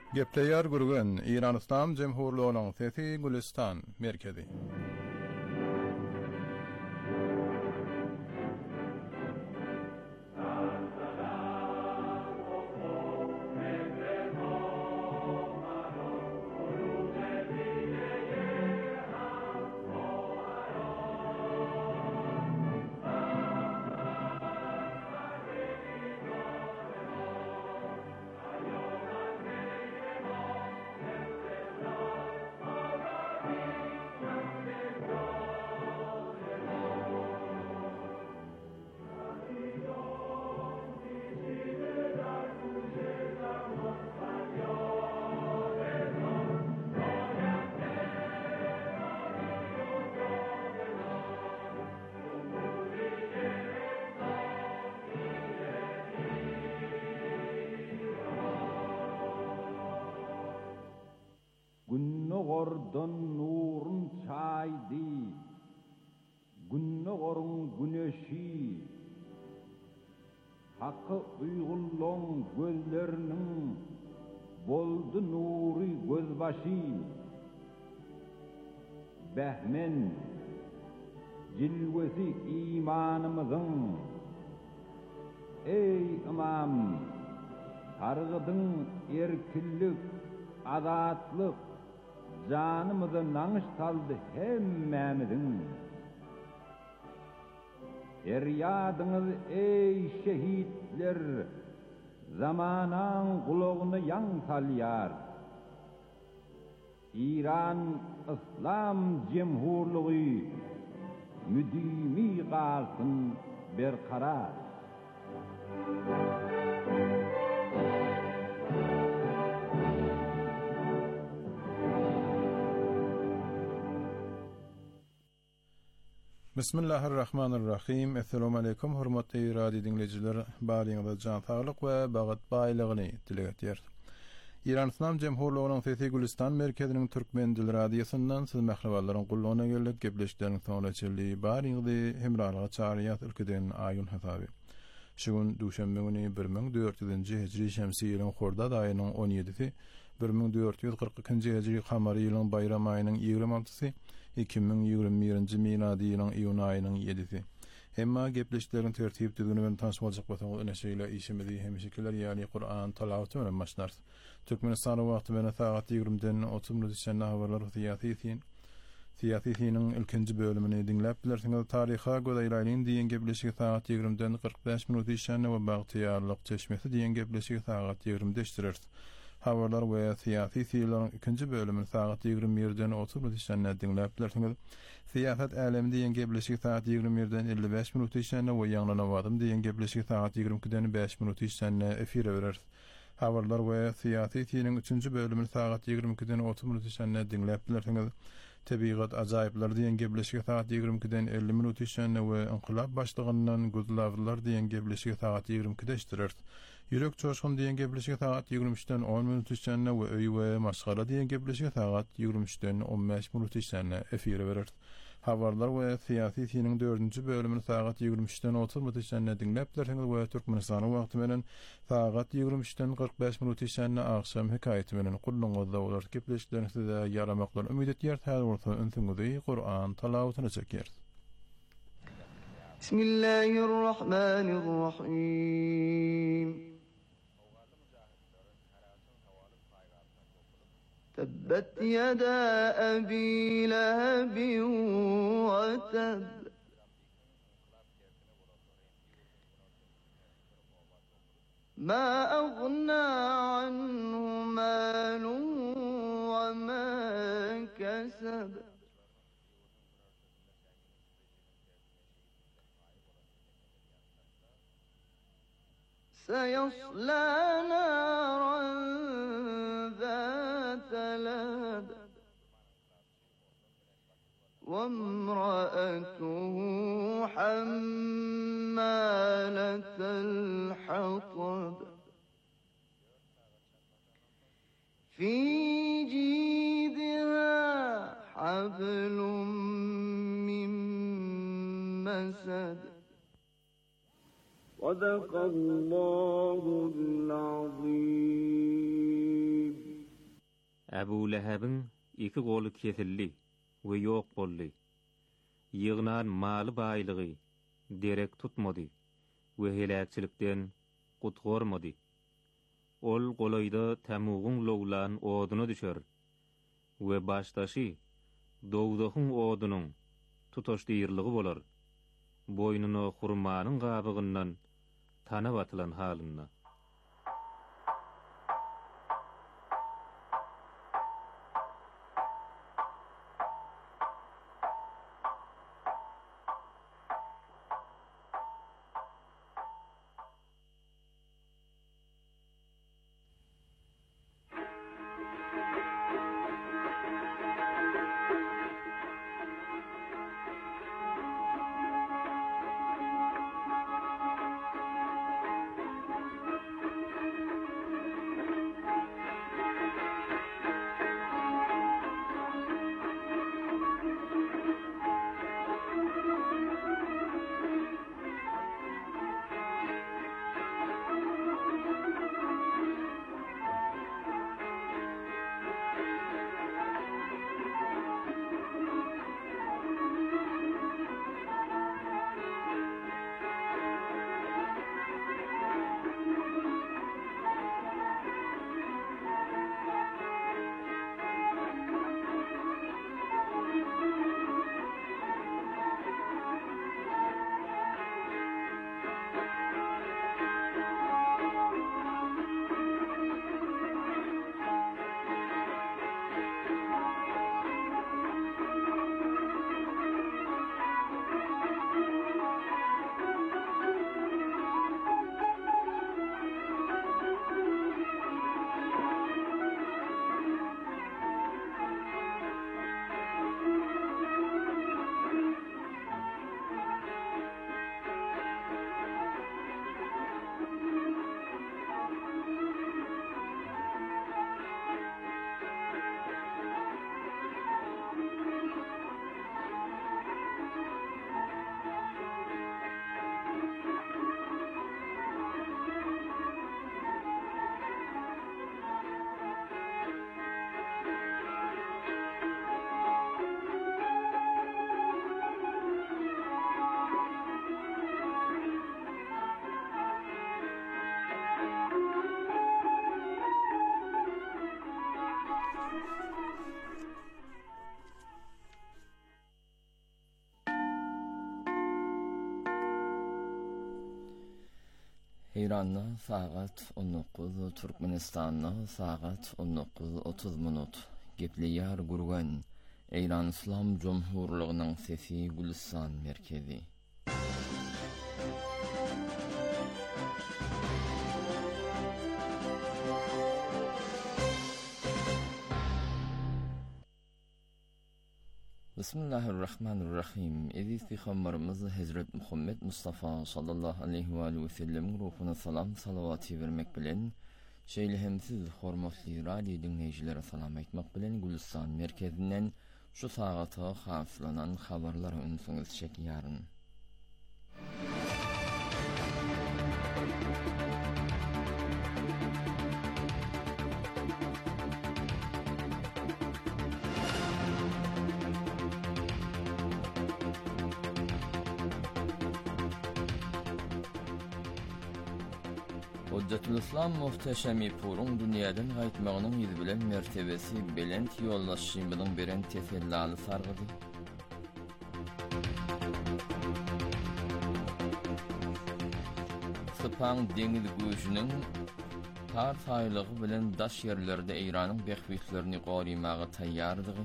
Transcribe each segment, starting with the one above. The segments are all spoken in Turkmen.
Gepleyer gurgun İran İslam Cemhurluğu'nun Fethi Gülistan merkezi. Günnogordan nurun çaydı, günnogorun güneşi, hakkı uygulun gözlerinin boldu nuri gözbaşı, behmen cilvesi imanımızın, ey imam, targıdın erkillik, azatlık, canımızı nanış saldı hemmemizin. Feryadınız ey şehitler, zamanan kulağını yan salyar. İran İslam Cemhurluğu müdimi kalsın berkarar. Bismillahirrahmanirrahim. Assalamu alaykum hormatly radio dinleyijiler. Baryňyza jan saglyk we bagat baýlygyny dilek etýär. İran İslam Cemhurluğu'nun Fethi Gülistan merkeziniň türkmen dil radiosundan siz mähreballaryň gullugyna gelip gepleşikleriniň soňra çelli baryňyzy hemralyga çağırýar ülkeden aýyn hasaby. Şu gün duşanbe güni 1400-nji hijri şemsi ýylyň Hordad aýynyň 17-si, 1442-nji hijri kamary ýylyň bayram aýynyň 26-sy, 2021-nji miladi ýylyň iýun aýynyň 7-si. Hemma gepleşikleriň tertip düzgünü bilen tanış boljak bolsaňyz öneşeýle işimizi hemşekiler ýani Qur'an talawaty bilen başlar. Türkmenistan wagty bilen saat 20-den 30 minut içinde habarlar Siyasiyetinin ilkinci bölümünü dinlep bilersiňiz. Taryha göz aýraýyn diýen gepleşigi saat 20-den 45 minut içinde we bagtyýarlyk çeşmesi diýen gepleşigi saat 20-de işdirer. Habarlar we siyasiyetiniň ikinji bölümini saat 21-den 30 minut içinde dinlep bilersiňiz. Siýasat älemi diýen gepleşigi saat 21-den 55 minut içinde we ýaňlanawadym diýen gepleşigi saat 22-den 5 minut içinde efire berer. Habarlar we siyasiyetiniň üçünji bölümini saat 22-den 30 minut içinde dinlep bilersiňiz. Tebigat ajaýyplar diýen gepleşigi saat 22-den 50 minut içinde we inqilab başlygyndan gözlawlar diýen gepleşigi saat 22-de işdirer. Ýürek çoşgun diýen gepleşigi saat 23-den 10 minut içinde we öý we masgara diýen gepleşigi saat 23-den 15 minut içinde efire berer. Habarlar we siyasiyetiniň 4-nji bölümini saat 23-den 30 minut içinde dinlep bilersiňiz we Türkmenistan wagty bilen saat 23-den 45 minut içinde akşam hekaýeti bilen gulluňyzda bolar. Gepleşikleriniz size ýaramaklar ümit etýär. Önsüňizi Qur'an talawatyny çekýär. Bismillahirrahmanirrahim. Tabbat yada abi lahabin wa tab. Ma aghna anhu maluhu wa ma kasab. سيصلى نارا ذات لهب وامرأته حمالة الحطب في جيدها حبل من مسد. صدق الله العظيم. Ebu Leheb'in 2 golu kesildi we ýok boldy. Ýygnan maly baýlygy derek tutmady we helakçylikden gutgormady. Ol golaýda Tamugyň lowlan oduny düşer we başdaşy dowdahyň odunyň tutaşdyrlygy bolar. Boynuny hurmanyň gabygyndan tanap atylan halynda. İran'da saat 19, Türkmenistan'da saat 19:30 minut. Gepliyar gurgan İran İslam Cumhurluğu'nun sesi Gülistan merkezi. Bismillahirrahmanirrahim. Eziz Peygamberimiz Hazret Muhammed Mustafa sallallahu aleyhi ve sellem ruhuna salam salavatı vermek bilen şeýlehemsiz hormatly radio dinleýjilere salam aýtmak bilen Gülistan merkezinden şu sagata haslanan habarlar öňsüňiz çekýäryn. Hujjatul İslam muhteşemi purun dünýäden gaýtmagynyň ýüzi bilen mertebesi belent ýollaşýymynyň beren teselli sargydy. Sepang deňiz güýjüniň tar saýlygy bilen daş ýerlerde Iranyň behbüslerini gorymagy taýýardygy.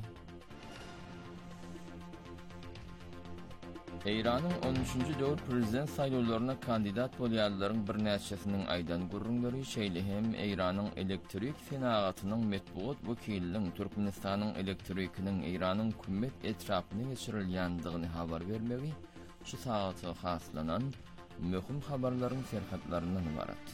İran'ın 13. döwür prezident saýlawlaryna kandidat bolýanlaryň bir näçesiniň aýdan gurrunlary şeýle hem İran'ın elektrik senagatynyň metbuat wekiliniň Türkmenistanyň elektrikiniň İran'yň hükümet etrapyna geçirilýändigini habar bermegi şu sagata haslanan möhüm habarlaryň serhatlaryndan ibarat.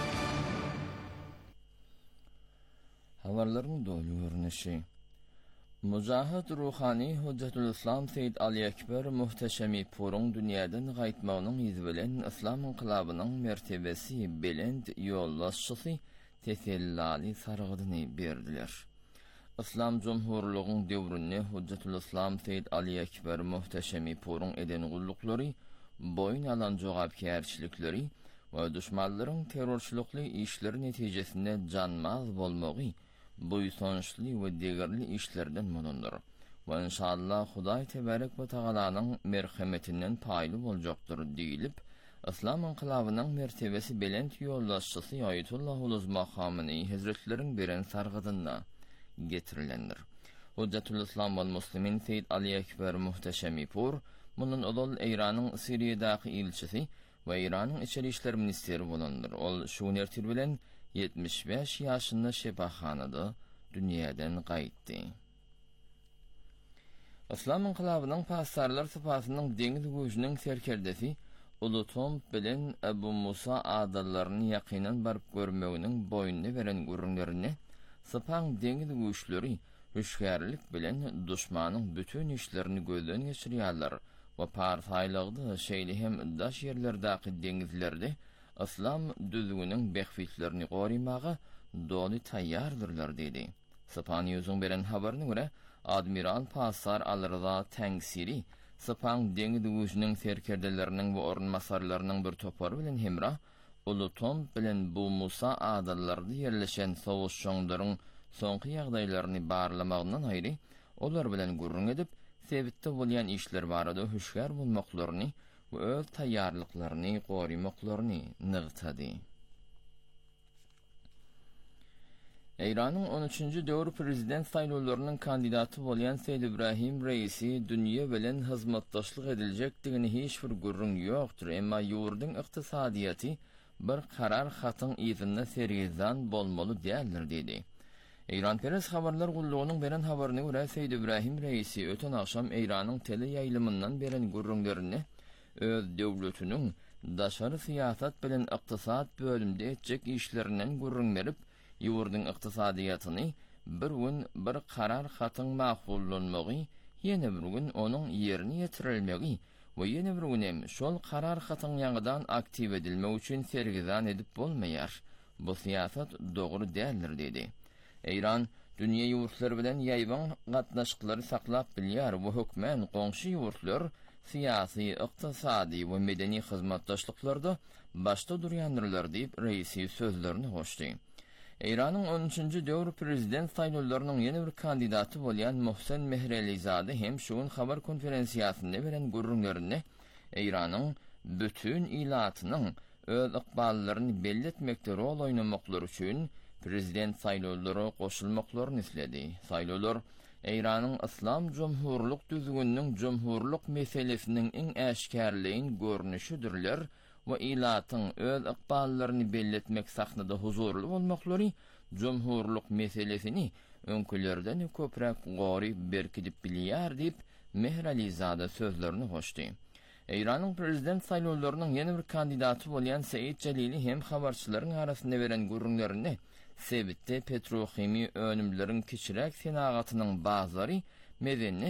Habarlaryň doly görnüşi. Mujahid Ruhani Hujjatul İslam Seyyid Ali Ekber Muhteşemi Purun dünyadan gaytmağının izi bilen İslam inqilabının mertebesi belend yollaşçısı tesellali sarıgıdını berdiler. İslam Cumhurluğun devrünne Hujjatul İslam Seyyid Ali Ekber Muhteşemi Purun eden gullukları, boyun alan jogapkärçilikleri ve düşmanların terörçülükli işleri neticesinde canmaz bolmagy bu sonuçlu ve diğerli işlerden bulunur. Ve inşallah Huday Tebarek ve Teala'nın merhametinden paylı olacaktır deyilip, İslam inqilabının mertebesi belent yollaşçısı Ayetullah Uluzma Khamenei Hazretlerin beren sargıdına getirilendir. Hujjatul İslam ve Müslimin Seyyid Ali Ekber Muhteşemi Pur, bunun olul İran'ın Suriye'daki ilçisi ve İran'ın İçeri İşler Ministeri bulundur. Ol şu nertir bilen 75 yaşında şebahanada dünyadan qaytdy. İslam inqilabının pasarlar sıfatının deniz gücünün serkerdesi Ulutom bilen Ebu Musa adalarını yakinan barıp görmeginin boyunlu veren gurunlarını sıpan deniz güçleri hüşkärlik bilen düşmanın bütün işlerini gözden geçiriyorlar ve parçaylığında şeyli hem daş yerlerdeki denizlerde İslam düzgünün bekfitlerini qorumağa dolu tayyardırlar dedi. Spanyozun beren haberine göre Admiral Pasar Al-Rıza Tengsiri Sıpan deniz gücünün serkerdelerinin ve orunmasarlarının bir toparı bilen hemrah Ulutom bilen bu Musa adalarında yerleşen savaşçıların soňky ýagdaýlaryny barlamagyndan aýry olar bilen gurrun edip sebitde bolýan işler barada hüşgär bolmaklaryny we öz taýýarlyklaryny gorumaklaryny nygtady. İran'ın 13. döwür prezident saýlawlarynyň kandidaty bolýan Seyyid İbrahim Reisi dünýe bilen hyzmatdaşlyk ediljekdigini hiç bir gurrun ýokdur, emma ýurduň ykdysadyýaty bir karar hatyň ýerinde sergizan bolmaly däldir dedi. İran-Peres habarlar gulluğunun beren habarını göre Seyyid İbrahim Reisi öten akşam İran'ın tele yayılımından beren gurrunlarını öz devletinin daşarı siyasat bilen iqtisat bölümde etjek işlerinden gurrun verip ýurdun iqtisadiýatyny bir gün bir karar hatyň makbullanmagy, ýene bir gün onuň ýerine ýetirilmegi we ýene bir gün hem şol karar hatyň ýangydan aktiv edilmegi üçin sergizan edip bolmaýar. Bu siyasat dogry däldir dedi. İran dünýä ýurtları bilen ýaýban gatnaşyklary saklap bilýär we hökmen goňşy ýurtlar siyasi, iqtisadi we medeni hyzmatdaşlyklarda başda durýandylar diýip reisi sözlerini goşdy. İran'ın 13. döwür prezident saýlawlarynyň ýene bir kandidaty bolýan Mohsen Mehrelizade hem şuň habar konferensiýasynda beren gurrunlaryny İran'ın bütün ilatynyň öz ykballaryny belli etmekde rol oýnamaklary üçin prezident saýlawlary goşulmaklaryny isledi. Saýlawlar İran'ın İslam Cumhurluk düzgününiň cumhurluk meselesiniň iň äşkärliğin görnüşidirler we ilatyň öz ykballaryny belli etmek sahnada huzurly bolmaklary cumhurluk meselesini öňkülerden köprek gory berkidip bilýär diýip Mehralizade sözlerini goşdy. İran'ın prezident saýlawlarynyň ýene bir kandidaty bolýan Seyyid Jalili hem habarçylaryň arasynda beren gurrunlaryny sebitde petrochimi önümleriň kiçirek senagatynyň bazary medeni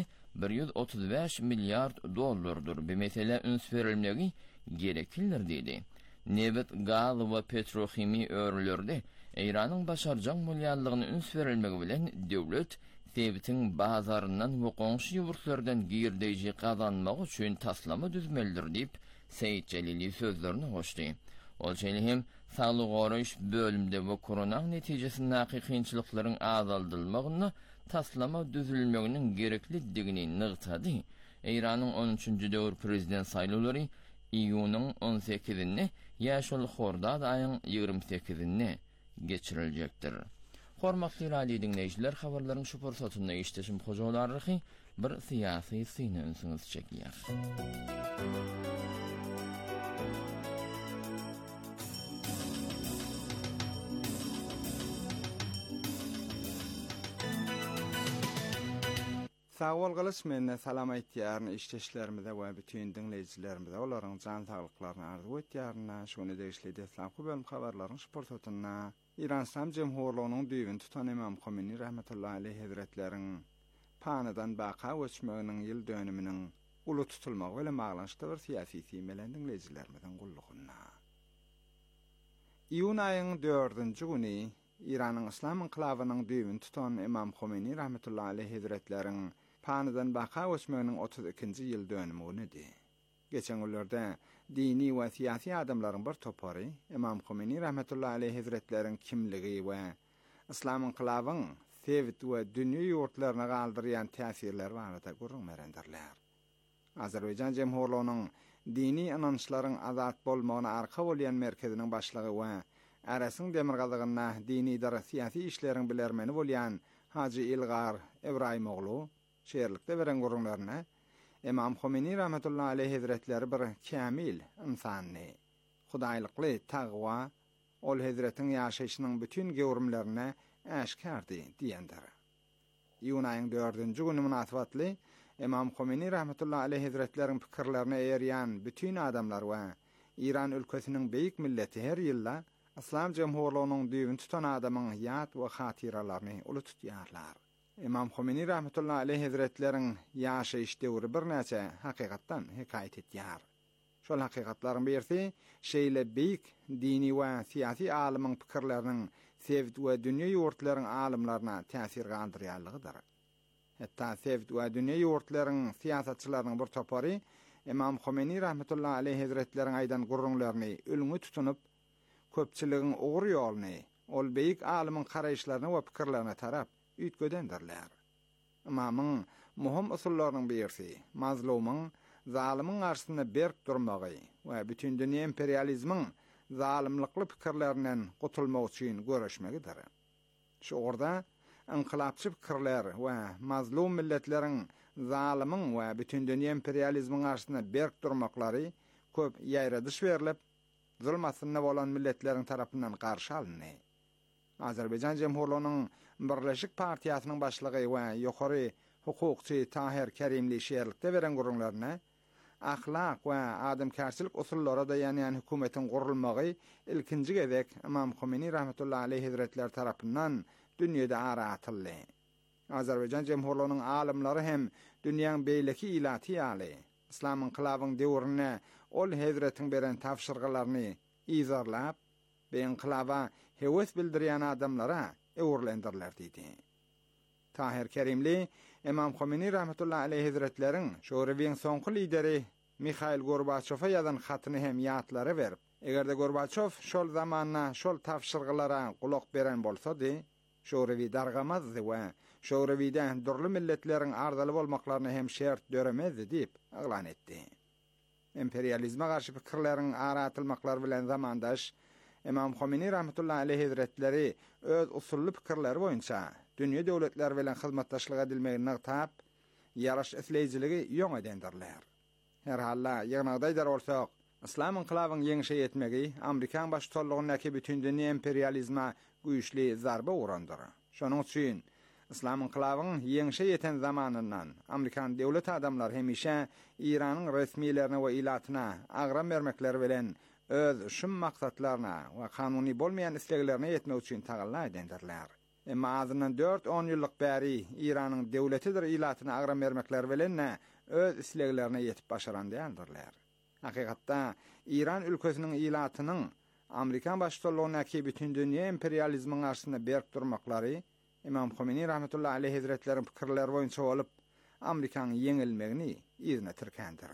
135 milyar dollardyr. Bu mesele üns berilmegi gereklidir dedi. Neft, gaz we petrochimi örlerde İran'ın başarjak bolýanlygyny üns berilmegi bilen döwlet sebitiň bazaryndan we goňşy ýurtlardan girdeji kazanmak üçin taslama düzmelidir diýip Seyyid Jalili sözlerini goşdy. Ol şeýle hem saglyk goraýyş bölümde we korona netijesinde kynçylyklaryň azaldylmagyny taslama düzülmeginiň gereklidigini nygtady. İran'ın 13. döwür prezident saýlawlary iýunyň 18-ni ýa-şol Hordad aýyň 28-ni geçiriljekdir. Hormatly radio dinleýijiler, habarlaryň şu pursatynda işdeşim hojalarlygy bir syýasy syny ünsüňiz çekýär. Sağ ol galyş, menne salam aýtýaryn işdeşlerimize we bütün dinleýijilerimize olaryň jan saglyklaryny arzu etýäryn. Şonu degişli İslam kubel habarlaryň şu pursatynda İran İslam Cemhurluğunyň düýbün tutan Imam Khomeini rahmetullahi aleyh hazretleriň panadan baqa göçmeginiň ýyl dönüminiň uly tutulmagy bilen baglanşykda bir syýasy tiýmeler dinleýijilerimiň gullugyna. Iyun aýynyň 4-nji güni İranyň Islam inqilabynyň düýbüni tutan Imam Khomeini rahmetullahi aleyh hazretleriň panadan baqa göçmeginiň 32-nji ýyl dönümi günüdi. Geçen günlerde dini we siyasi adamlaryň bir topary Imam Khomeini rahmetullahi aleyh hazretleriň kimligi we Islam inqilabynyň sevit we dünýä ýurtlaryna galdyrýan täsirleri barada görünmerendirler. Azerbaýjan Jemhurlygynyň dini inançlaryň azat bolmagyna arka bolýan merkeziniň başlygy we Arasyň demirgazygyna dini idara siyasi işleriň bilermeni bolýan Haji Ilgar Ibrahimoglu şeýerlikde beren gurulmaryna Imam Khomeini rahmetullahi aleyh hazretleri bir kamil insany, hudaýlykly, tagwa, ol hazretiň ýaşaýyşynyň bütün gewrimlerine äşkardy diýendir. Iyun aýynyň 4-nji güni münasibetli Imam Khomeini rahmetullahi aleyh hazretleriň pikirlerine eýerýän bütün adamlar we İran ülkesiniň beýik milleti her ýylla Islam Jemhurlygynyň düýbüni tutan adamyň ýat we hatyralaryny uly tutýarlar. Imam Khomeini rahmetullahi aleyh hazretleriň ýaşaýyş döwri bir näçe hakykatdan hekaýet etýär. Şol hakykatlaryň birisi şeýle beýik dini we siyasi alymyň pikirleriniň sevit we dünýä ýurtlaryň alymlaryna täsir galdyrýarlygydyr. Hatta sevit we dünýä ýurtlaryň siýasatçylarynyň bir topary Imam Khomeini rahmetullahi aleyh hazretleriň aýdan gurrunlaryny ölüňe tutunup köpçiligiň ogry ýolyny, ol beýik alymyň garaýşlaryna we pikirlerine tarap üýtgedendirler. Imamyň muhim usullarynyň birisi mazlumyň, zalimyň garşysyna berk durmagy we bütün dünýä imperializmiň zalimlikli pikirlerinden gutulmak üçin görüşmegidir. Şu orada inqilapçy pikirler we mazlum milletleriň zalimyň we bütün dünýä imperializmiň garşysyna berk durmaklary köp ýaýradyş berilip, zulmasyna bolan milletleriň tarapyndan garşy alındy. Azerbaýjan Jemhurlygynyň Birleşik Partiýasynyň başlygy we ýokary hukukçy Tahir Kerimli şeýerlikde beren gurulmaryna ahlak we adamkärçilik usullary daýanýan hökümetiň gurulmagy ilkinji gezek Imam Khomeini rahmetullahi aleyh hazretleri tarapyndan dünýede ara atyldy. Azerbaýjan Jemhurlygynyň alymlary hem dünýäň beýleki ilaty ýaly Islam inqilabynyň döwrüne ol hazretiň beren tapşyrgylaryny izarlap, be inqilaba hewes bildirýän adamlara öwürlendirler diýdi. Tahir Kerimli Imam Khomeini rahmetullahi aleyh hazretleriň şorewiň soňky lideri Mikhail Gorbaçowa ýazan hatyny hem ýatlara berip, egerde Gorbaçow şol zamanyna şol tapşyrgylara gulak beren bolsady, şorewi dargamazdy we şorewide durly milletleriň ardaly bolmaklaryny hem şert döremezdi diýip aglan etdi. Imperializme garşy pikirleriň aratylmaklary bilen zamandaş Imam Khomeini rahmetullahi aleyh hazretleri öz usully pikirleri boýunça dünýä döwletleri bilen hyzmatdaşlyk edilmegini tap, ýaraş isleýjiligi ýoň edendirler. Her halla ýagnagdaýdar bolsak, Islam inqilabynyň ýeňişe ýetmegi Amerikan baş tutulgynyňky bütün dünýä imperializma güýçli zarba urandyr. Şonuň üçin Islam inqilabynyň ýeňişe ýeten zamanyndan Amerikan döwlet adamlar hemişe İranyň resmiýetlerine we ilatyna agram bermekleri bilen öz şum maksatlaryna we kanuny bolmayan isleglerine ýetmek üçin tagalla edendirler. Emma azyndan 4-10 ýyllyk bäri İranyň döwletidir ilatyna agram bermekleri bilen öz isleglerine ýetip başaran diýerler. Hakykatda İran ülkesiniň ilatynyň Amerikan başçylygynyňky bütün dünýä imperializmiň garşysyna berk durmaklary Imam Khomeini rahmetullahi aleyh hazretleriň pikirleri boýunça bolup Amerikanyň ýeňilmegini ýerine tirkendir.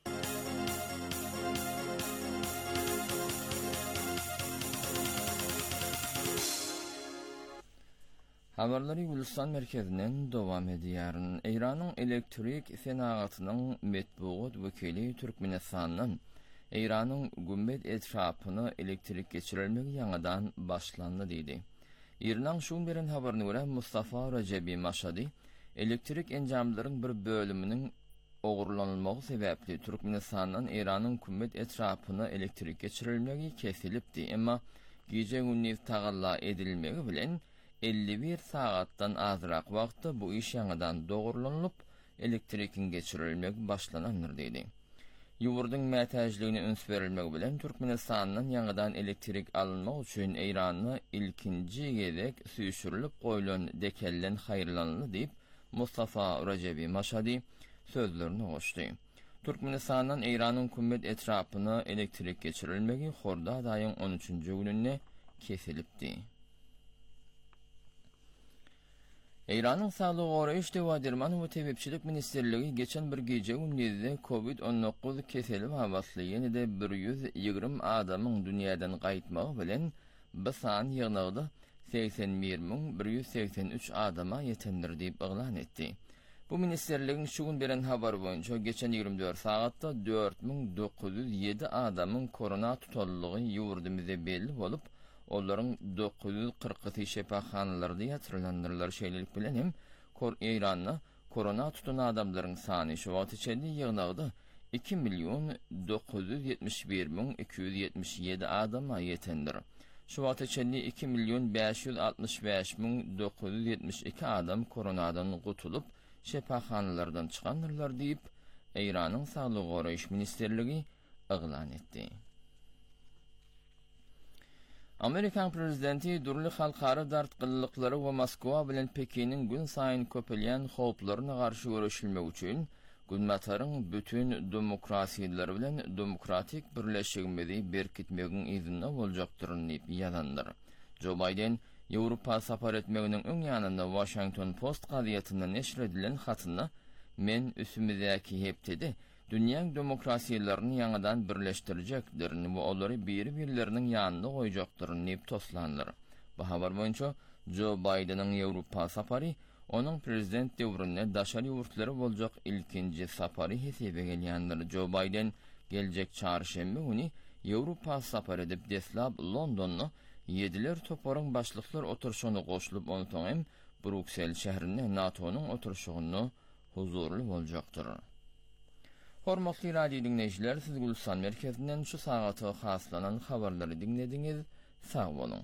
Habarlary Gülistan merkezinden dowam edýäryn. Eýranyň elektrik senagatynyň metbuat wekili Türkmenistanyň Eýranyň Gümbet etrapyny elektrik geçirilmegi ýangydan başlandy diýdi. İran şuň beren habaryna görä Mustafa Rajabi Maşadi elektrik enjamlaryň bir bölüminiň ogurlanylmagy sebäpli Türkmenistanyň Eýranyň Gümbet etrapyny elektrik geçirilmegi kesilipdi. Emma gije gündüz tagalla edilmegi bilen 51 saatdan azrak wagtda bu iş ýangydan dogurlanylyp elektrikin geçirilmegi başlanandyr diýdi. Ýurduň mätäjligine üns berilmegi bilen Türkmenistanyň ýangydan elektrik alynmak üçin Eýranyň ilkinji gezek süýşürilip goýulan dekellen haýrlanly diýip Mustafa Racebi Maşadi sözlerini goşdy. Türkmenistan'dan İran'ın kümmet etrapına elektrik geçirilmegi horda daýyň 13-nji gününe kesilipdi. İran'ın Sağlyk Goraýyş we Derman we Tebepçilik Ministerligi geçen bir gece gündizde COVID-19 keselip hawasly ýene-de 120 adamyň dünýäden gaýtmagy bilen bu san ýygnagyda 81.183 adama ýetendir diýip eglan etdi. Bu ministerligiň şu gün beren habar boýunça geçen 24 saatda 4907 adamyň korona tutanlygy ýurdumyzda belli bolup, olaryň 940 şepahanlarynda ýatyrylandyrylar şeýlelik bilen hem İran'da korona tutan adamlaryň sany şu wagt içinde ýygnagyda 2.971.277 adama ýetendir. Şu wagt içinde 2.565.972 adam koronadan gutulup şepahanlardan çykandylar diýip İran'ın Sağlyk Goraýyş Ministerligi eglan etdi. Amerikan prezidenti durly halkara dartgyllyklary we Moskwa bilen Pekinin gün saýyn köpelýän howplaryna garşy görüşilmek üçin günmataryň bütün demokrasiýalar bilen demokratik birleşigimizi berkitmegiň izinli boljakdyryny ýazandyr. Joe Biden Ýewropa sapar etmeginiň öň ýanynda Washington Post gazetynda neşr edilen hatynda men üsümüzdäki hepdedi dünýäň demokrasiýalaryny ýangydan birleşdirjekdirini we olary bir-birleriniň ýanynda goýjakdyryny toslandyr. Bu habar boýunça Joe Bidenyň Ýewropa sapary onuň prezident döwründe daşary ýurtlary boljak ilkinji sapary hesebe gelýändir. Joe Biden geljek çarşembe güni Ýewropa sapar edip deslap Londonny Yediler toparyň başlyklar oturşuny goşulyp onu hem Bruksel şäherine NATO'nun oturşugyny huzurly boljakdyr. Hormatly radio dinleýijiler, siz Gülsan merkezinden şu sagata haslanan habarlary dinlediňiz. Sag bolun.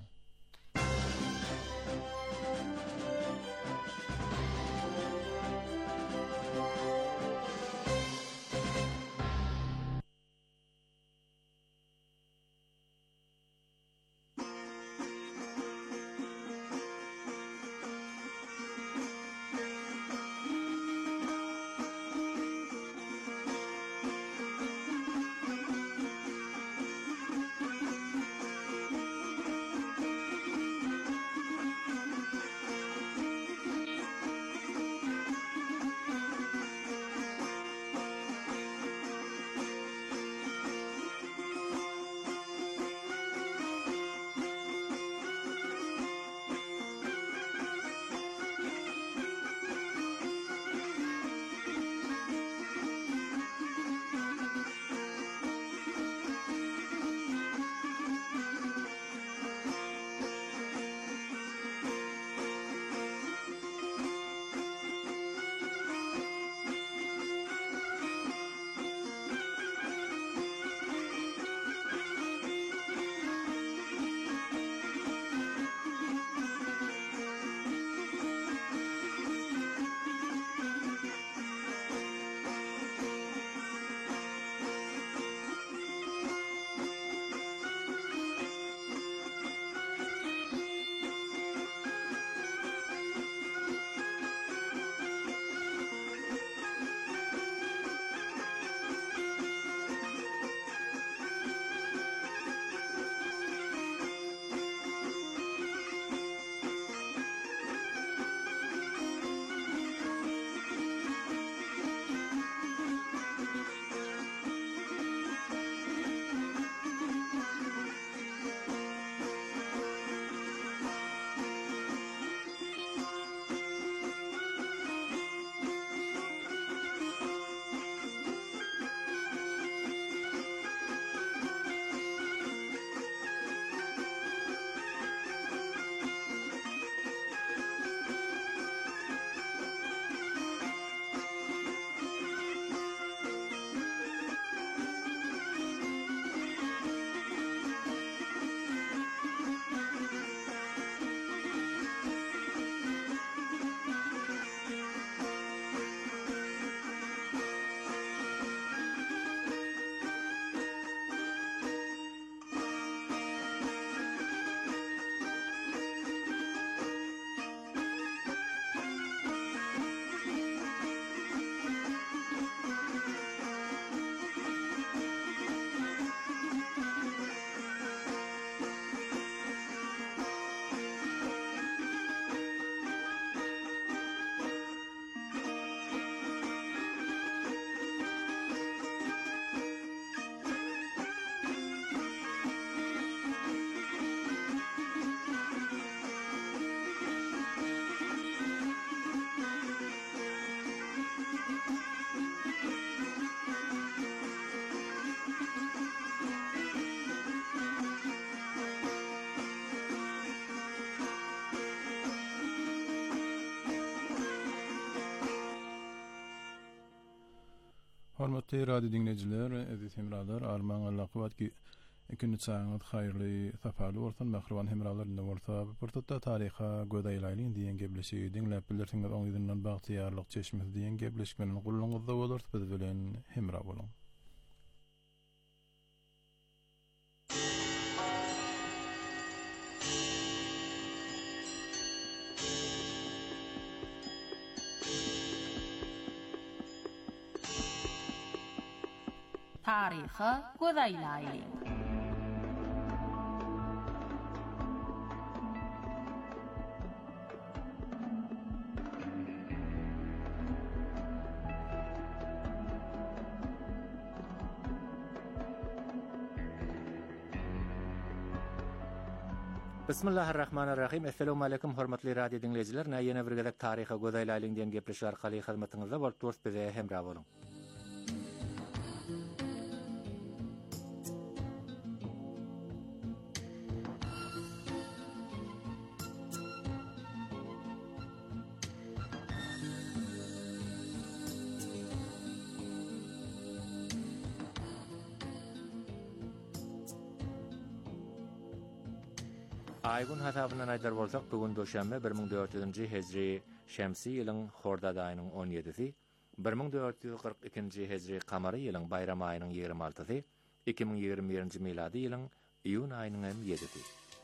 Hormatly radio dinleyijiler, aziz hemralar, arman Allah kuvvet ikinci çağınız hayırlı safalı olsun. Mahruvan hemralarında bolsa, burtutda tariha gödaylaylyn diýen gebleşigi dinläp bilirsiňiz. Oň ýerden bagtyýarlyk çeşmesi diýen gebleşmeniň gulluňyzda bolar, biz bilen hemra boluň. Tariha gödaylaýly. Bismillahirrahmanirrahim. Assalamu alaykum hormatly radio dinleyijiler. Näýene bir gezek taryha gödaylaýlyň diýen gepleşik arkaly hyzmatyňyzda bolup durýar, bize hemra boluň. Aygun hasabından aýdar bolsak, bugün döşembe 1400-nji hejri şemsi ýylyň Hordad aýynyň 17-si, 1442-nji hejri kamary ýylyň bayram aýynyň 26-sy, 2021-nji miladi ýylyň iýun aýynyň 7-si.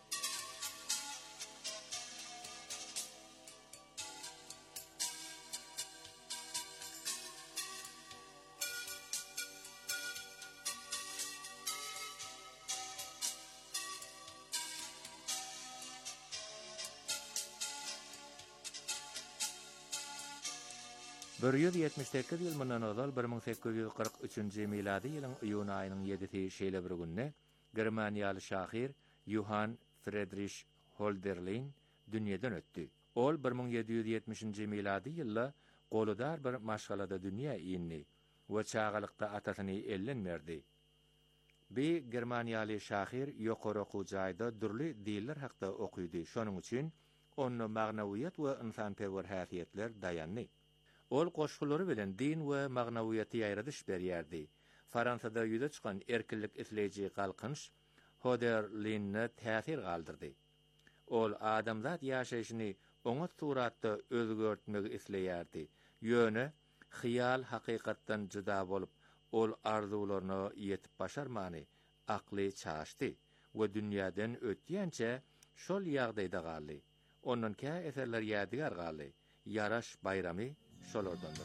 Bir 178 ýyl mundan ozal 1843-nji miladi ýylyň iýun aýynyň 7-si şeýle bir günne Germaniýaly şahyr Johann Friedrich Hölderlin dünýeden ötdi. Ol 1770-nji miladi ýylda goludar bir maşgalada dünýä ýenli we çağalykda atasyny ellenmerdi. Bi Germaniýaly şahyr ýokary okujaýda durly diller hakda okuýdy. Şonuň üçin onu magnawiýat we insanperwer häsiýetler dayandy. Ol goşgulary bilen din we magnawiýaty ýaýradyş berýärdi. Fransada ýüze çykan erkinlik isleýiji galkynç Hölderlinne täsir galdyrdy. Ol adamzat ýaşaýyşyny oňa suratda özgörtmegi isleýärdi. Ýöne hyýal hakykatdan juda bolup, ol arzularyna ýetip başarmany akly çaşdy we dünýäden ötýänçe şol ýagdaýda galdy. Onuň kä eserler ýadigar galdy. Yaraş bayramy şolardandyr.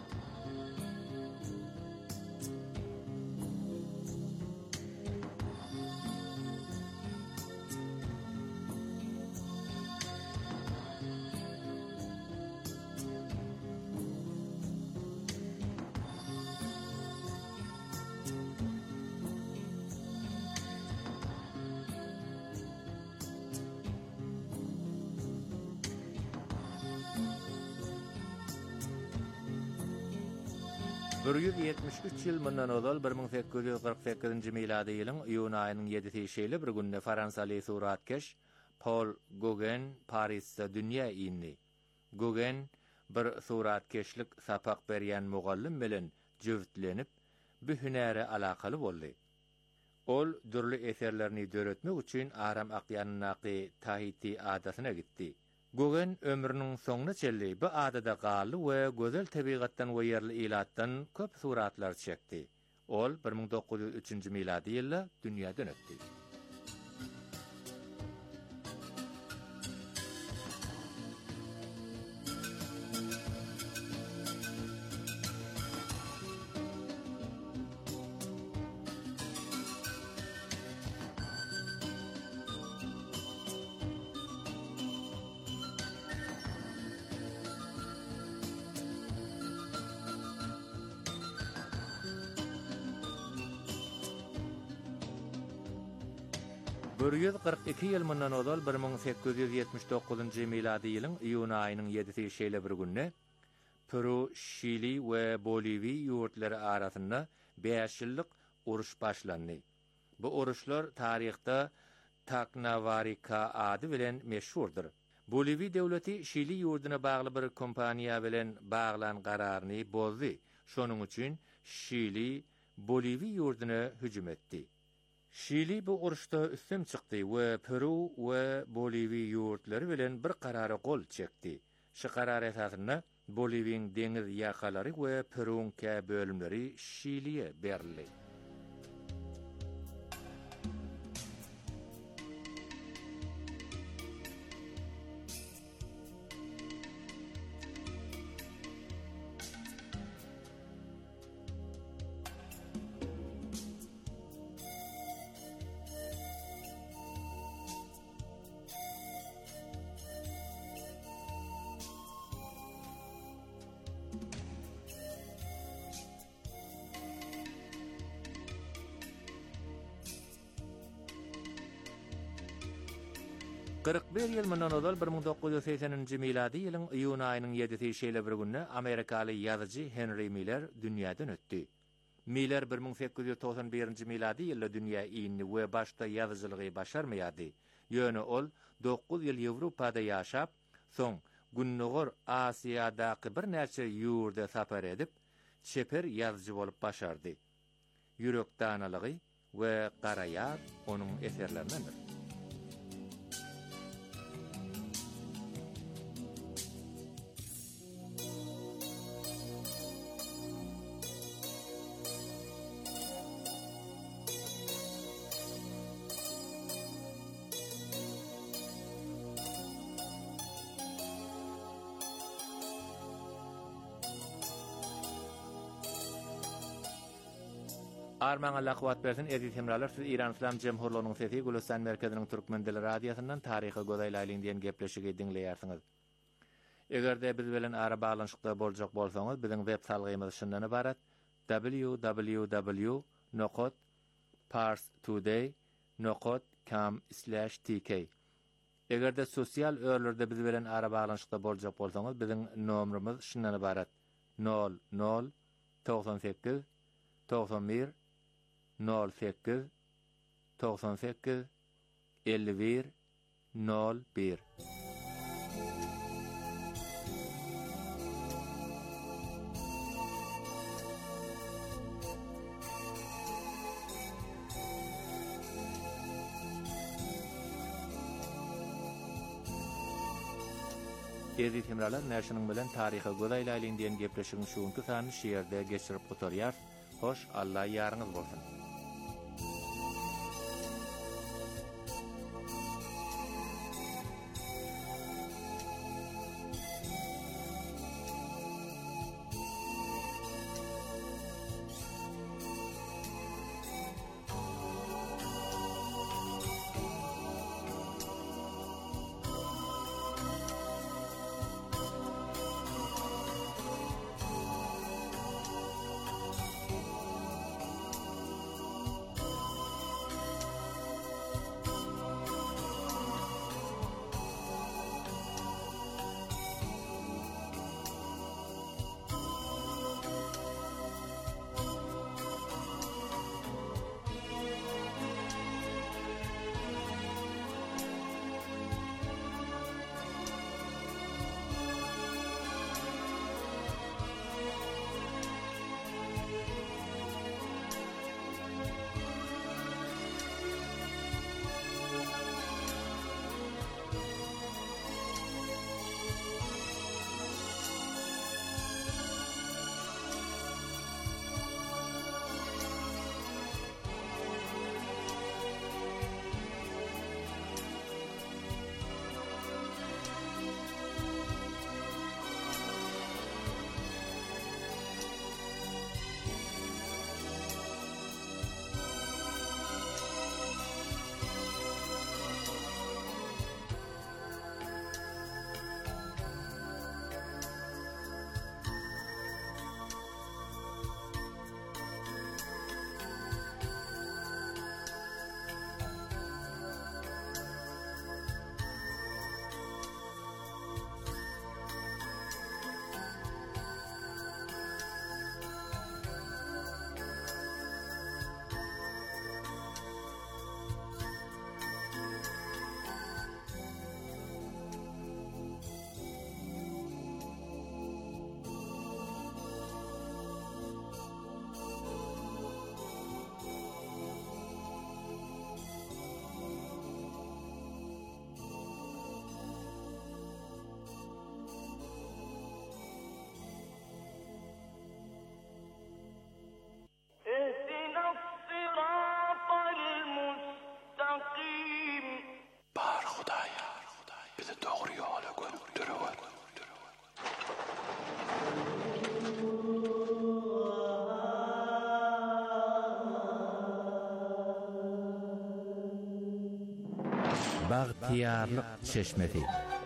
Bir 173 ýyl mundan ozal 1848-nji miladi ýylyň iýun aýynyň 7-si şeýle bir günde Fransaly suratkeş Paul Gauguin Parisde dünýä ýenli. Gauguin bir suratkeşlik sapak berýän mugallim bilen jüwtlenip bu hünäre alakaly boldy. Ol dürli eserlerini döretmek üçin Aram Aqyanynaky Tahiti adasyna gitdi. Gauguin ömrüniň soňuna çelli bu adada galy we gözel tabigatdan we ýerli ilatdan köp suratlar çekdi. Ol 1903-nji miladi ýylda dünýäden ötdi. Bir 142 ýyl mundan ozal 1879-njy miladi ýylyň iýun aýynyň 7-si şeýle bir günne Peru, Şili we Bolivi ýurtlary arasynda 5 ýyllyk uruş başlandy. Bu uruşlar taryhda Taknavarika ady bilen meşhurdur. Bolivi döwleti Şili ýurduna bagly bir kompaniýa bilen baglan gararyny bozdy. Şonuň üçin Şili, Bolivi yurduna hücum etdi. Şili bu uruşda üstün çıktı ve Peru ve Bolivi yurtları bilen bir karara gol çekti. Şu karar esasında Bolivi'nin deniz yakaları ve Peru'nun bölümleri Şili'ye berildi. Bir yıl mundan ozal 1980-nji miladi ýylyň iýun aýynyň 7-si şeýle bir günne Amerikaly ýazyjy Henry Miller dünýäden ötdi. Miller 1891-nji miladi ýylda dünýä iýinni we başda ýazyjylygy başarmaýardy. Ýöne ol 9 ýyl Ýewropada ýaşap, soň Günnugor Asiýadaky bir näçe ýurda sapar edip, çeper ýazyjy bolup başardy. Ýürek danalygy we garaýar onuň eserlerindendir. Arman Allah kuwat bersin, edit hemralar, siz İran İslam Cemhurluğu'nun sesi, Gülistan Merkezi'nin Türkmen Dili Radyosu'ndan tarihi godaýlaýlyň diýen gepleşigi dinleýärsiňiz. Egerde biz bilen ara bağlanşykda boljak bolsaňyz, biziň web salgymyz şundan ibarat: www.parstoday.com/tk. Egerde sosial örlerde biz bilen ara bağlanşykda boljak bolsaňyz, biziň nomrymyz şundan ibarat: 00 98 91 08 98 51 01. Edit hemralar näşiniň bilen taryhy godaýlaýlyň diýen gepleşigiň şuňky sany şeýerde geçirip oturýar. Hoş, Allah ýarňyz bolsun. Bagtiyarlyk çeşmesi.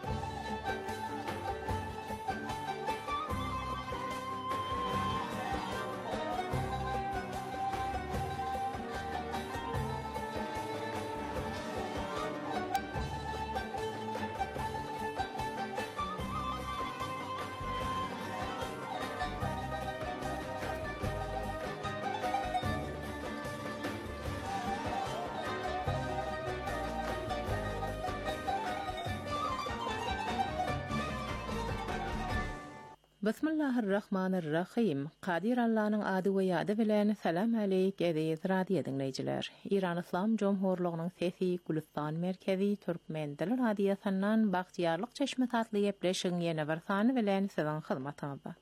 Bismillahirrahmanirrahim. Qadir Allah'ın adı ve yadı bilen salam aleyk edeyz radyo dinleyiciler. İran İslam Cumhurluğu'nun sesi Gülistan Merkezi Türkmen Dili Radyosu'ndan Bagtiyarlyk çeşme tatlı yepleşin yeni bir sany bilen sizin hizmetinizde.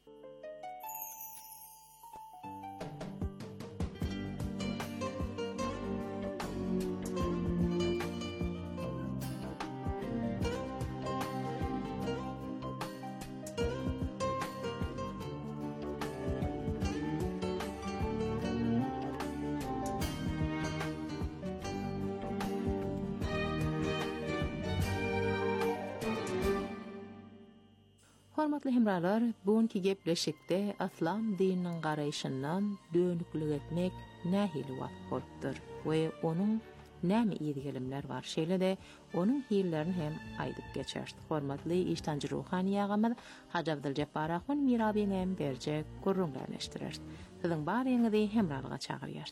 Hormatly hemralar, bugünkü gepleşikde İslam dininiň garaýşyndan dönüklik etmek nähili wagt bolupdyr we onuň näme ýergelimler bar. Şeýle-de onuň hillerini hem aýdyp geçerdik. Hormatly iştanjy ruhani ýagamyz Haji Abduljabbar Ahmad Mirabiň hem berjek gurrunlarynşdyrar. Siziň baryňyzy hemralyga çagyrýar.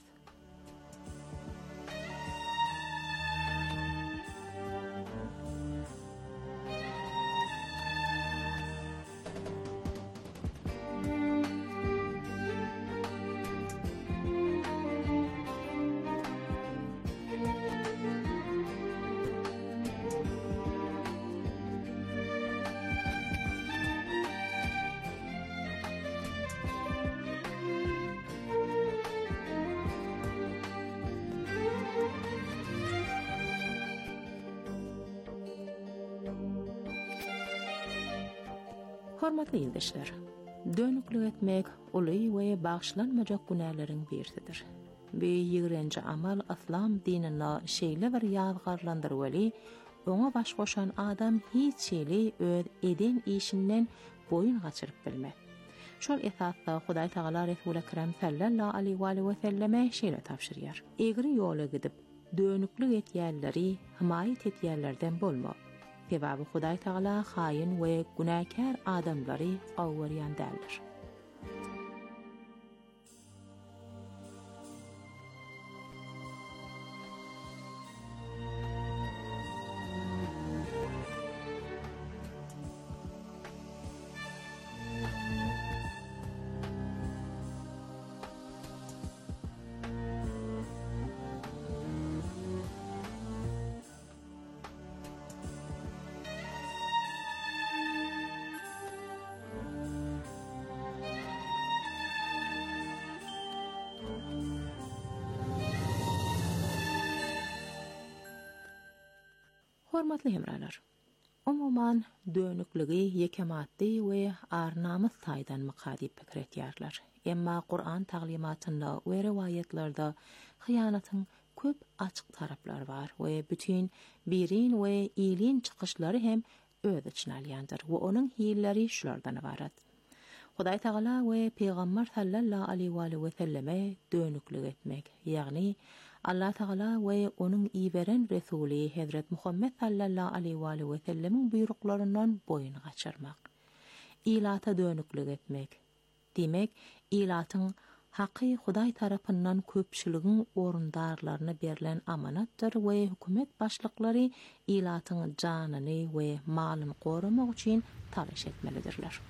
Hormatly ýurtdaşlar, dönüklik etmek uly we bagşlanmajak günälerin birisidir. Bu ýigrenji amal İslam dinine şeýle bir ýazgarlandyryp, oňa baş goşan adam hiç şeýle öz eden işinden boyun gaçyryp bilmez. Şol esasda Hudaý Taala Resul Ekrem sallallahu aleyhi we selleme şeýle tapşyrýar. Egri ýola gidip dönüklik etýärleri himayet etýärlerden bolma. Sebabi Hudaý Taala haýyn we günäkär adamlary awwarýan däldir. Hormatly hemralar, umuman dönükligi yekematdy we arnamyz taýdan mykadip pikir etýärler. Emma Qur'an taglimatynda we riwayetlarda hyýanatyň köp açyk taraplary bar we bütün birin we iyiliň çykyşlary hem öz içine alýandyr we onuň hilleri şulardan ibarat. Hudaý Taala we Peýgamber sallallahu aleyhi we selleme dönüklik etmek, ýagny Allah Taala we onuň iýberen Resuli Hazret Muhammed sallallahu aleyhi we sellemiň buyruklaryndan boyun gaçyrmak. İlata dönüklik etmek. Demek, ilatyň haky Hudaý tarapyndan köpçüligiň orundarlaryna berilen amanatdyr we hökümet başlyklary ilatyň janyny we malyny gorumak üçin talaş etmelidirler.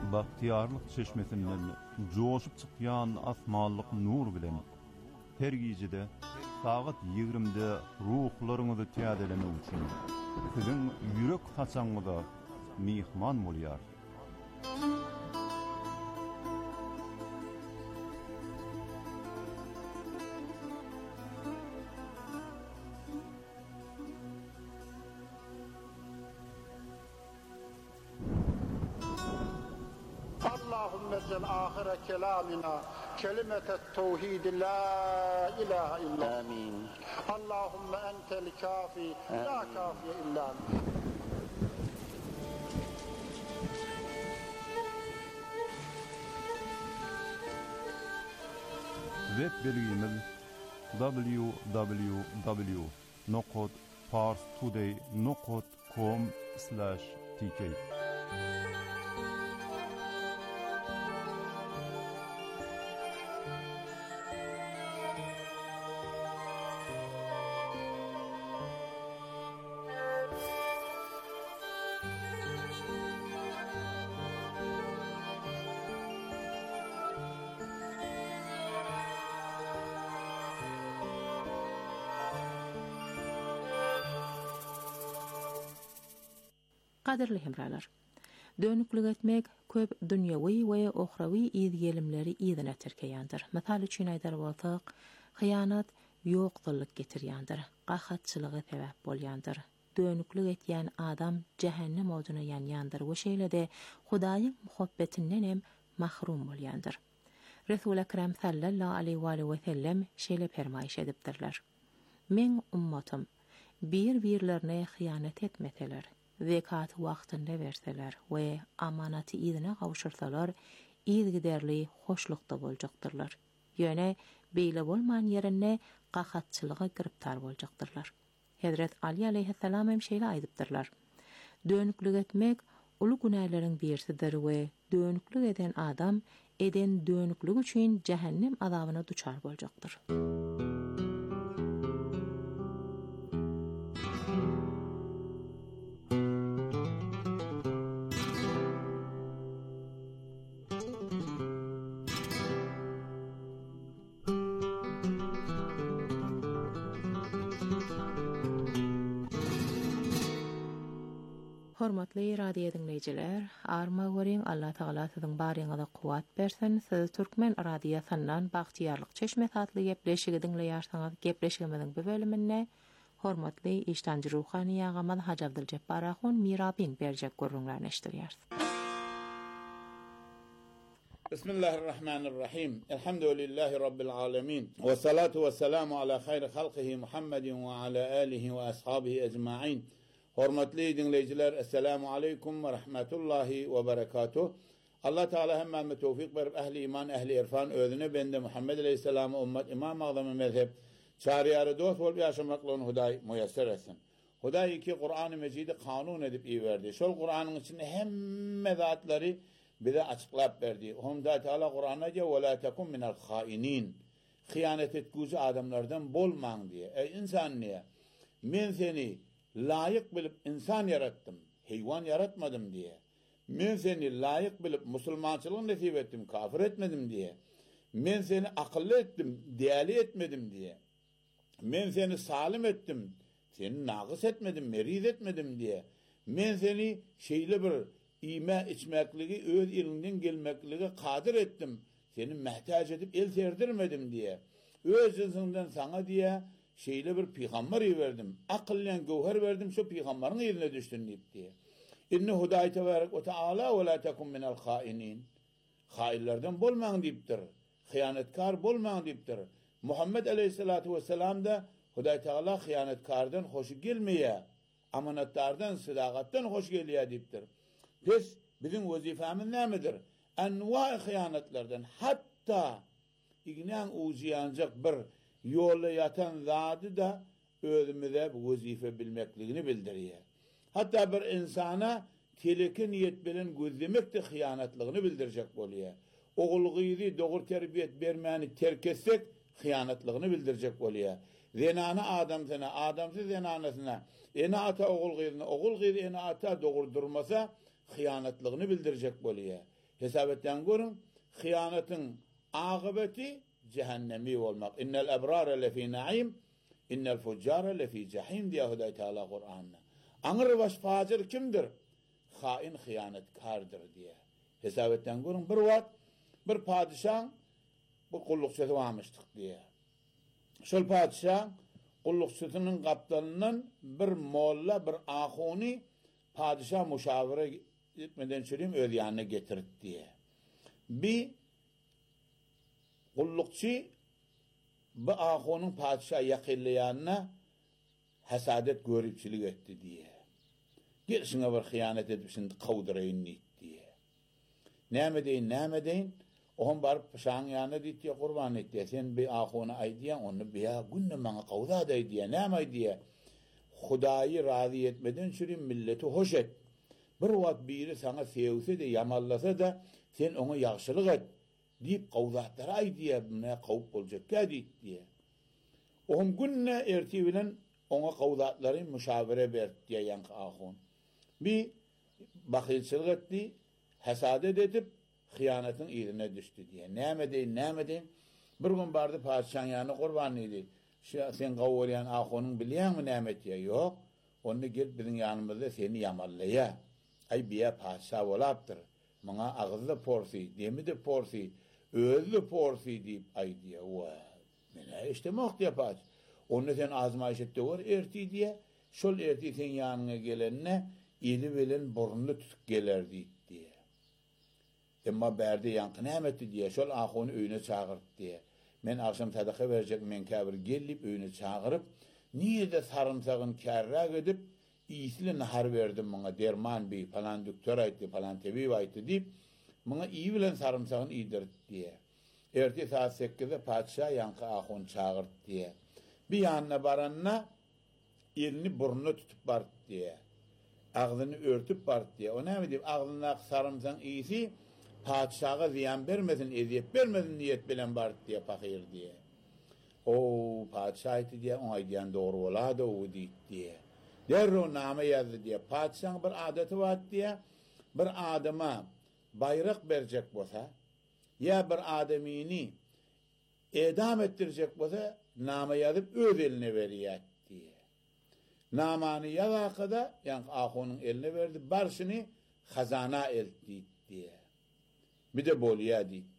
bahtiyarlık çeşmesinden coşup çıkyan asmanlık nur bilen her gecede saat 20'de ruhlarınızı tiyadeleme için sizin yürek haçanıda mihman bolyar. نزل آخر كلامنا كلمة التوحيد لا إله إلا آمين. اللهم أنت الكافي لا كافي إلا أنت. Web bilgimiz www.parstoday.com/tk. Qadirli hemralar. Dönüklük etmek köp dünyavi we ohravi iydigelimleri iyidine terkeyandır. Misal üçün aydar bolsak, hıyanat ýokdullyk getirýändir, gahatçylygy sebäp bolýandyr. Dönüklük etýän adam cehennem oduna ýanýandyr. Bu şeýlede Hudaýyň muhabbetinden hem mahrum bolýandyr. Resul Ekrem sallallahu aleyhi ve sellem şeýle fermaýyş edipdirler. Men ummatym bir-birlerine hıyanat etmeseler, zekat wagtynda berseler we amanaty ýerine gawşursalar, ýygiderli hoşlukda boljaktyrlar. Ýöne beýle bolman ýerine gahatçylyga giriptar boljaktyrlar. Hazrat Ali aleyhisselam hem şeýle aýdypdyrlar. Dönüklük etmek uly günälerin birsidir we dönüklük eden adam eden dönüklük üçin cehennem azabyna duçar boljakdyr. Hormatly radio dinleyijiler, arma göreň Allah Taala siziň baryňyza kuwat bersin. Siz Türkmen radiosundan Bagtyarlyk çeşme satly gepleşigi dinleýärsiňiz. Gepleşigimiziň bu bölümine hormatly işdanjy ruhany ýagamad Haji Abduljabbar Ahun Mirabin berjek görüňlerini eşdirýäris. Bismillahirrahmanirrahim. Elhamdülillahi rabbil alamin. Ve salatu ve selamu ala hayri halqihi Muhammedin ve ala alihi ve ashabihi ecmaîn. Hormatly dinleyijiler, assalamu aleykum ve rahmetullahi ve berekatuh. Allah Teala hemme tevfik berip ehli iman, ehli irfan özüne bende Muhammed aleyhisselam'a ummet imam ağlamı mezhep çariyarı dost bolup yaşamaklarını Hudaý müyesser etsin. Hudaý iki Kur'an-ı Mecidi kanun edip iyi verdi. Şol Kur'an'ın içinde hemme zatları bize açıklap verdi. Humda Teala Kur'an'a diye ve la tekun minel hainin. Hıyanet etgücü adamlardan bolman diye. Ey insan niye? Men seni layık bilip insan yarattım, hayvan yaratmadım diye. Men seni layık bilip musulmançılığı nasip ettim, kafir etmedim diye. Men seni akıllı ettim, değerli etmedim diye. Men seni salim ettim, seni naqıs etmedim, meriz etmedim diye. Men seni şeyli bir ime içmekliği, öz ilinden gelmekliği kadir ettim, seni mehtaç edip el serdirmedim diye. Öz cinsinden sana diye şeyle bir peygamber verdim. Akıllen gevher verdim, şu peygamberin eline düştün deyip diye. İnne Hudaý tebarek ve teala ve la tekun minel hainin. Hainlerden bolmaň deyipdir. Hıyanetkar bolmaň deyipdir. Muhammed aleyhissalatu vesselam da Hudaý Teala hıyanetkardan hoşu gelmeýe, amanatlardan, sadagatdan hoş gelýär deyipdir. Biz bizim vazifemiz nämedir? Enwa hıyanetlerden hatta ignan uziyanjak bir yolla yatan zadı da özümüze bu vazife bilmekliğini bildirýär. Hatta bir insana teleki niyet bilen gözlemek de hıyanatlygyny bildirjek bolýar. Oğulgyzy dogry terbiyet bermäni terk etsek hıyanatlygyny bildirjek bolýar. Zenana adamsyna, adamsy zenanasyna, ene ata oğulgyzyna, oğulgyzy ene ata dogry durmasa hıyanatlygyny bildirjek bolýar. Hesabetten görün, hıyanatın akıbeti cehennemi olmak. İnnel ebrare lefi naim, innel fuccare lefi cehim diye Huday Teala Kur'an'da. Anır baş facir kimdir? Hain hıyanetkardır diye. Hesabetten görün, bir vat, bir padişah, bu kullukçusu varmıştık diye. Şol padişah, kullukçusunun kaptanından bir molla, bir ahuni, padişah müşavire gitmeden söyleyeyim, öz yanına getirt diye. Bir kullukçu, bu ahunun padişah yakıllayanına hasadet görüpçülük etti diye. Gerisine bir hıyanet edip şimdi kavdırayın diye. Neyme deyin, oğun barıp şahın yanına dit diye kurban et diye. Sen bir ahuna ay diye, onu bir günne bana kavda day diye. Neyme diye. Hudayı razı etmeden sürün milleti hoş et. Bir vat biri sana sevse de yamallasa da sen onu yaxşılık et. Deyip kavdatlara ay diye, ne kavup olacak ya dit diye. Oğun günne ertibilen ona kavdatları müşavire ver diye yankı ahun. Bir bakılçılık etti, hasadet edip hıyanatın iğrine düştü diye. Neyme deyin. Bir gün bardı padişahın yanına kurbanlıydı. Sen kavulayan ahunun biliyen mi neyme diye? Yok. Onu gelip bizim yanımızda seni yamallaya. Ay biye padişah olaptır. Bana ağızlı porsi, demi de porsi, özlü porsi deyip ay diye. Mene işte muht yapar. Onu sen azmayış etti var erti diye. Şol erti sen yanına gelenine ili bilen burnlu tutuk geler diye. Ama berdi yankı neymetti diye. Şol ahunu öyüne çağırıp diye. Men akşam sadaka verecek men kabir gelip öyüne çağırıp niye de sarımsağın kərrak edip iyisili nahar verdim bana derman bey falan doktor aytti falan tabip aytti deyip bana iyi bilen sarımsağın iyidir diye. Erti saat 8'de padişah yankı ahun çağırt diye. Bir yanına baranına elini burnunu tutup bart diye. Ağzını örtüp bart diye. O ne mi deyip ağzına sarımsağın iyisi padişaha ziyan vermesin, eziyet vermesin niyet bilen bart diye fakir diye. O padişah etti diye, ona diyen doğru oladı o diye. Derro name yazdı diye. Padişahın bir adeti var diye, bir adama bayrak verecek olsa, ya bir adamini edam ettirecek olsa, name yazıp öz eline veriyor diye. Namanı yazakada, yani ahunun eline verdi, barşını hazana eldi diye. Bir de bolya diye.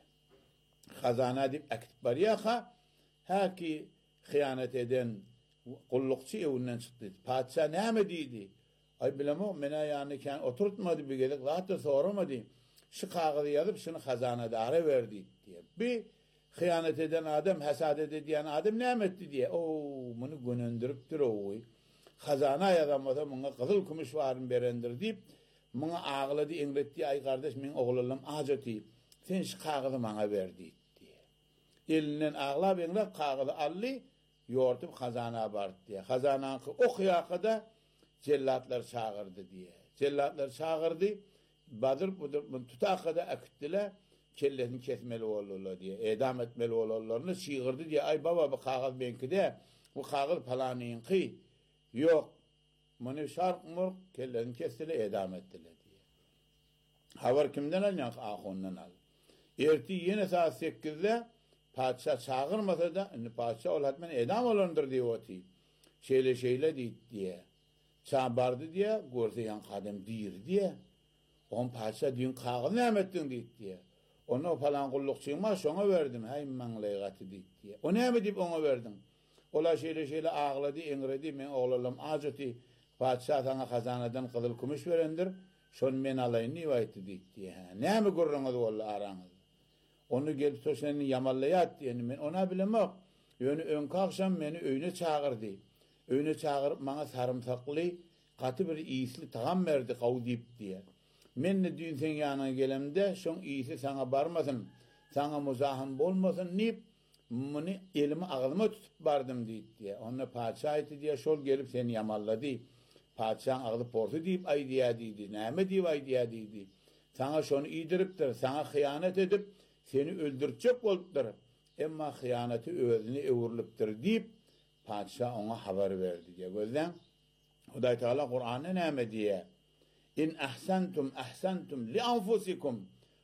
Hazana deyip akit bariyaka, ha ki hıyanet eden kullukçu evinden çıktı. Padişah ne mi deydi? Ay bilemo, mena yani oturtmadı bir gelip, hatta soramadı. Şu kağıdı yazıp şunu hazanedara verdi diye. Bir hıyanet eden adam, hasadet eden adam ne etti diye. Bunu günündürüptür o. Hazana yazamasa bana kızıl kumuş varın berendir deyip, bana ağladı, ingletti, ay kardeş, min oğlum acıtı. Sen şu kağıdı bana verdi diye. Elinden ağla benle kağıdı allı, yoğurtup hazana bart diye. Hazananı o kıyakada cellatlar çağırdı diye. Cellatlar çağırdı, badır budur, tutakada akıttılar, kellesini kesmeli olurlar diye, edam etmeli olurlarını çığırdı diye. Ay baba bu kağıt benki de, bu kağıt falanın ki, yok. Bunu şark murk, kellesini kestiler, edam ettiler diye. Haber kimden al? Yank ahundan al. Erti yine saat 8'de padişah çağırmasa da, padişah ol hatmen edam olundur diye oti. Şeyle diye. Çağırdı diye, görse yank adam dir diye. On padişah dün kağıt ne emettin diye. Onu falan kullukçuyma şuna verdim. Hay manlaygatı diye. O ne mi deyip ona verdim. Ola şeyle ağladı, engredi, men oğlalım acıtı. Padişah sana hazanadan kızıl kumuş verendir. Şun men alayın nivayeti diye. Ne mi gurrunuz oğlu aranız? Onu gelip sosyalini yamallayat diye. Men ona bilemem. Yönü ön akşam beni öyüne çağırdı. Öyüne çağırıp bana sarımsaklı, katı bir iyisli tağam verdi kav deyip diye. Men de dün sen yanına gelemde, şun iyisi sana barmasın, sana muzahım bolmasın deyip, bunu elimi ağzıma tutup bardım diye. Onunla padişah etti diye, şol gelip seni yamalladı. Padişahın ağzı portu deyip ay diye deydi. Neyme deyip ay diye deydi. Sana şunu iyidiriptir, sana hıyanet edip, seni öldürecek oluptur. Ama hıyaneti özünü evurluptur deyip, padişah ona haber verdi diye. Gözden, Huday Teala Kur'an'ı neyme diye. İn ahsantum li anfusikum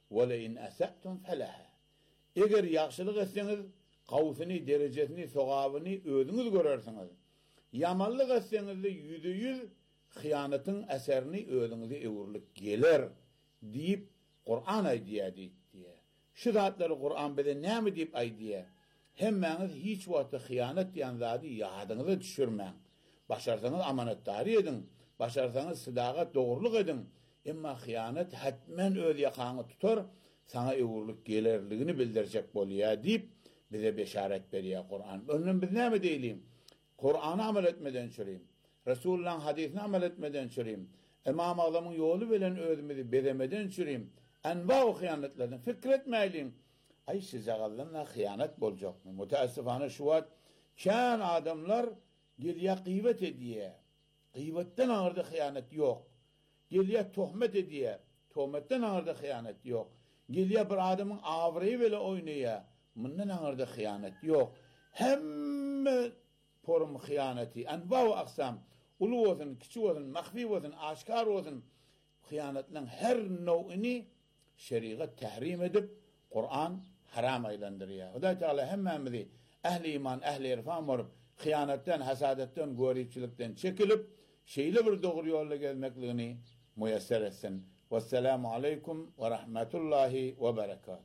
ve le in asa'tum felaha. Eger yaxşılık etseniz kavsini, derecesini, sogabyny özüňiz görersiniz. Yamanlyk etseniz de %100 hıyanatın eserini özüňize ewurlyk geler diýip Kur'an aýdýar diýe. Şu zatları Kur'an bize näme diýip aýdýar? Hemmäňiz hiç wagtda hıyanat diýen zady ýadyňyza düşürmäň. Başarsaňyz amanatdary edin, başarsaňyz sıdagat, dogurluk edin. Emma hıyanat hatmen öz ýakaňy tutar, sana ewurlyk gelerligini bildirjek bolýar diýip bize beşaret berýär Kur'an. Öňden biz näme diýelim? Kur'an'a amel etmeden çüreyim. Resulullah'ın hadisine amel etmeden çüreyim. İmam-ı Azam'ın yolu bilen özümüzü beremeden çüreyim. Enva-u hıyanetlerden fikretmeyelim. Ay size gazlarına hıyanet bolacak mı? Müteessifane şu var. Kân adamlar geliye gıybet ediye. Gıybetten ağırda hıyanet yok. Geliye tohmet ediye. Tohmetten ağırda hıyanet yok. Geliye bir adamın avrayı bile oynaya. Bundan ağırda hıyanet yok. Hemme porum hıyaneti, enva-u aksam, ulu olsun, küçük olsun, mahfi olsun, aşkar olsun, hıyanetlerin her nov'ini şeriat tahrim edip, Kur'an haram aýlandyrýar. Hudaý Teala hemmemizi ehli iman, ehli irfan borup, hıyanetten, hasadetten, goripçilikten çekilip, şeýle bir dogry ýolda gezmekligini muýasser etsin. Vesselamu aleykum ve rahmetullahi ve berekatuhu.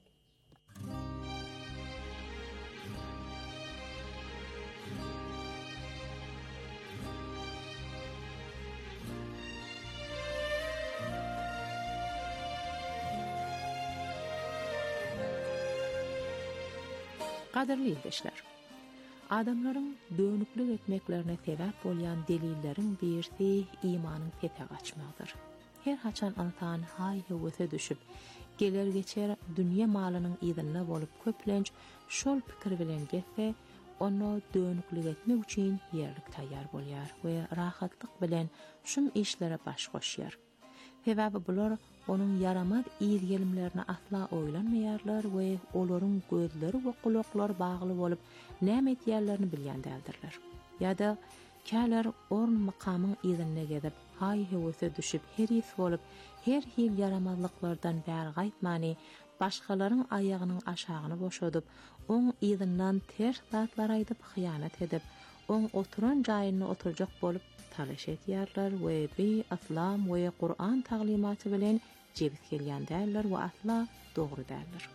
Qadirli izleşler. Adamların dönüklük etmeklerine sebep bolýan delillerin birisi imanyň fethe açmagyr. Her haçan anatan hay-hewese düşüp, geler geçer dünýe malynyň ýygyna bolup köplenç şol pikir bilen getse, onu dönüklük etmek üçin ýerlik taýýar bolýar we rahatlyk bilen şum işlere baş goşýar. Sebäbi bular onun yaramaz ýygelimlerini asla oýlanmaýarlar we olaryň gözleri we kulaklary bagly bolup näme etýärlerini bilýän däldirler. Ýa-da käler orn makamyň ýygyna gedip hay-hewese düşüp heris bolup her hil yaramazlyklardan bäri gaýtmany başgalaryň aýagynyň aşagyny boşadyp oň ýygyndan ters zatlar aýdyp hıyanet edip oň oturan jaýyny oturjak bolup talaş etýärler we bi aslam we Kur'an taglimaty bilen jebit gelýän däller we asla dogry däldir.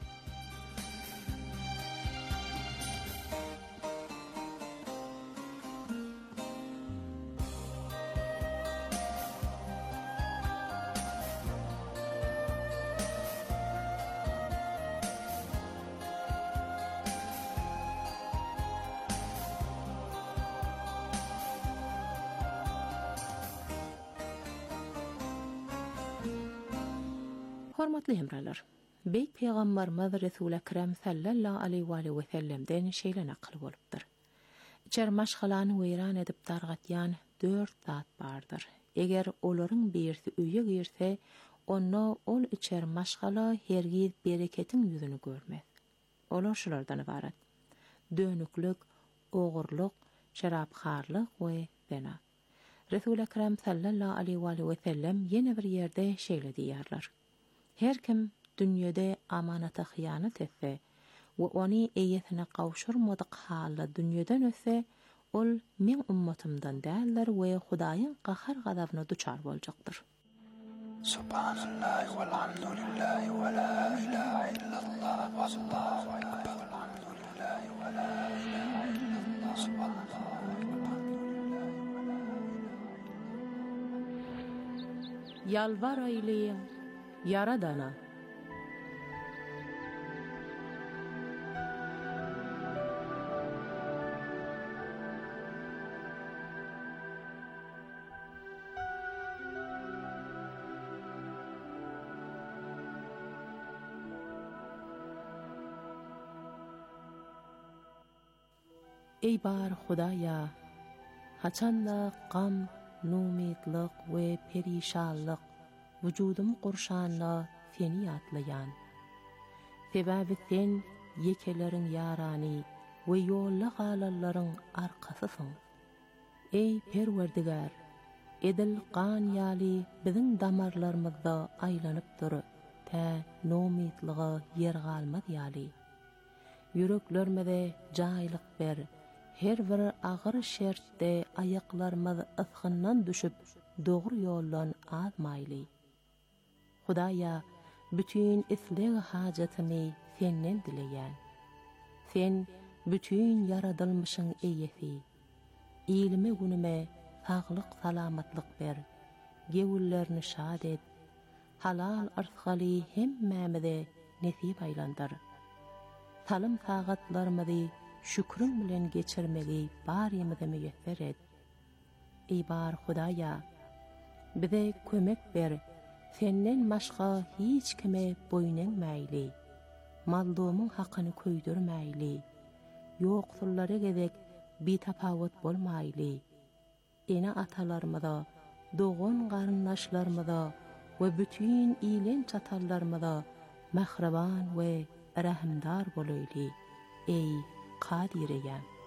Hormatly hemralar, Beyt Peýgamberimiz Resul Ekrem sallallahu aleyhi ve sellemden şeýle nakl bolupdyr. Içer maşgalany weýran edip dargatýan 4 zat bardyr. Eger olaryň birisi öýe girse, onu ol içer maşgala hergiz bereketiň ýüzüni görmez. Olar şulardan ibarat: dönüklük, ogurluk, şarapxarlyk we zina. Resul Ekrem sallallahu aleyhi ve sellem ýene bir ýerde şeýle diýýärler: her kim dünýede amanata hıyanet etse we ony eýetine gawşurmadyk halda dünýeden ötse, ol men ummatymdan däldir we Hudaýyň gahar gazabyna duçar boljakdyr. Subhanallah walhamdulillah wa la ilaha illallah wallahu akbar. Alhamdulillah wa la ilaha illallah subhanallah. Yalvar aýlyň Yaradana. Ey bar Hudaýa, haçanda gam, numitlik we perişanlyk vücudum qurşanla seni ýatlaýan. Sebäbi sen yekeleriň ýarany we ýolly galallaryň arkasysyň. Ey Perwerdigar, edil qan ýaly biziň damarlarymyzda aýlanyp dur, te nomidliği yer galmad ýaly. Yüreklermede jaýlyk ber, her bir agyr şertde ayaklarymyz ıskyndan düşüp dogry ýoldan azmaýly. Hudaýa bütün isleg hajatyny senden dileýän. Sen bütün yaradylmışyň eýesi. Ilme günüme saglyk salamatlyk ber. Gewüllerini şad et. Halal arzgaly hemmämize nesip aýlandyr. Salym sagatlarymyzy şükrün bilen geçirmeli barymyzy müýesser et. Bar Hudaýa, bize kömek ber. Senden başga hiç kime boýnanmaýly. Mazlumyň hakyny köýdürmäýli. Ýoksullara gezek bitapawut bolmaýly. Ene atalarymyza, dogan garyndaşlarymyza we bütün ilen çatallarymyza mahraban we rahimdar bolaýly. Ey Kadireyem.